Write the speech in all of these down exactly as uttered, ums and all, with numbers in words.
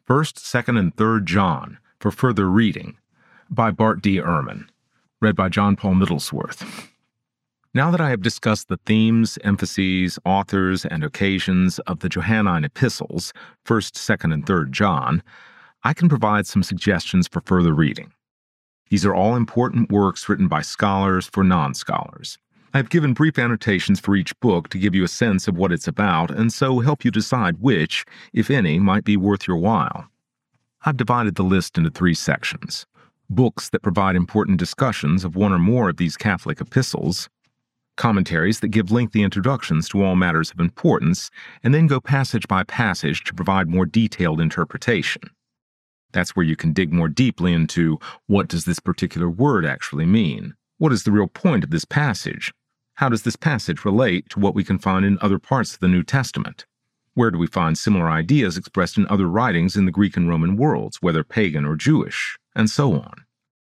First, Second, and Third John for Further Reading by Bart D. Ehrman, read by John Paul Middlesworth. Now that I have discussed the themes, emphases, authors, and occasions of the Johannine epistles, First, Second, and Third John, I can provide some suggestions for further reading. These are all important works written by scholars for non-scholars. I have given brief annotations for each book to give you a sense of what it's about and so help you decide which, if any, might be worth your while. I've divided the list into three sections: books that provide important discussions of one or more of these Catholic epistles, commentaries that give lengthy introductions to all matters of importance, and then go passage by passage to provide more detailed interpretation. That's where you can dig more deeply into what does this particular word actually mean? What is the real point of this passage? How does this passage relate to what we can find in other parts of the New Testament? Where do we find similar ideas expressed in other writings in the Greek and Roman worlds, whether pagan or Jewish, and so on?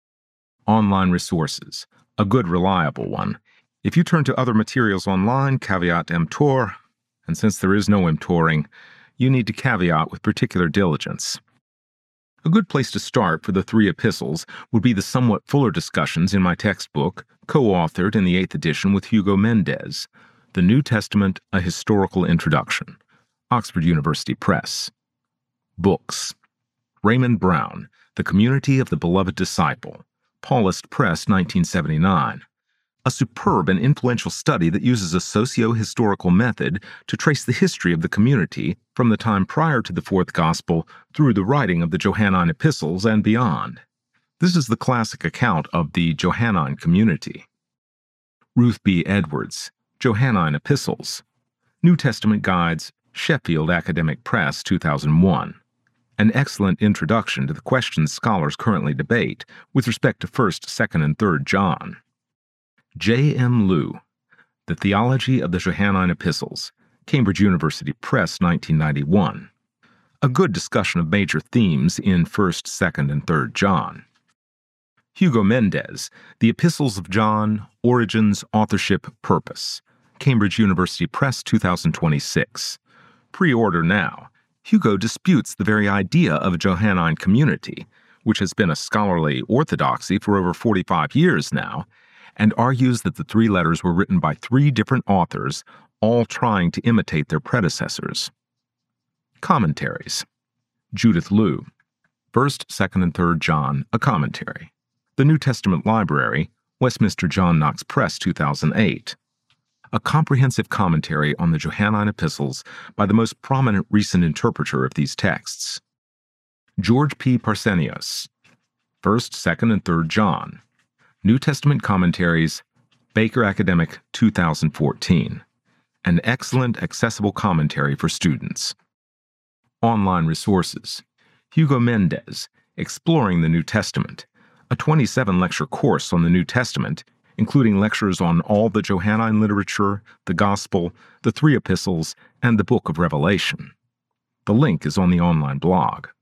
Online resources, a good, reliable one. If you turn to other materials online, caveat emptor, and since there is no emptoring, you need to caveat with particular diligence. A good place to start for the three epistles would be the somewhat fuller discussions in my textbook, co-authored in the eighth edition with Hugo Mendez, The New Testament, A Historical Introduction, Oxford University Press. Books: Raymond Brown, The Community of the Beloved Disciple, Paulist Press, nineteen seventy-nine. A superb and influential study that uses a socio-historical method to trace the history of the community from the time prior to the Fourth Gospel through the writing of the Johannine epistles and beyond. This is the classic account of the Johannine community. Ruth B. Edwards, Johannine Epistles, New Testament Guides, Sheffield Academic Press, two thousand one. An excellent introduction to the questions scholars currently debate with respect to First, Second, and Third John. J M Lew, The Theology of the Johannine Epistles, Cambridge University Press, nineteen ninety-one. A good discussion of major themes in First, Second, and Third John. Hugo Mendez, The Epistles of John, Origins, Authorship, Purpose, Cambridge University Press, two thousand twenty-six. Pre-order now. Hugo disputes the very idea of a Johannine community, which has been a scholarly orthodoxy for over forty-five years now, and argues that the three letters were written by three different authors, all trying to imitate their predecessors. Commentaries. Judith Liu, First, Second, and Third John, a Commentary. The New Testament Library, Westminster John Knox Press, two thousand eight. A comprehensive commentary on the Johannine epistles by the most prominent recent interpreter of these texts. George P. Parsenios, First, Second, and Third John. New Testament Commentaries, Baker Academic, two thousand fourteen. An excellent, accessible commentary for students. Online resources. Hugo Mendez, Exploring the New Testament, a twenty-seven lecture course on the New Testament, including lectures on all the Johannine literature, the Gospel, the three epistles, and the Book of Revelation. The link is on the online blog.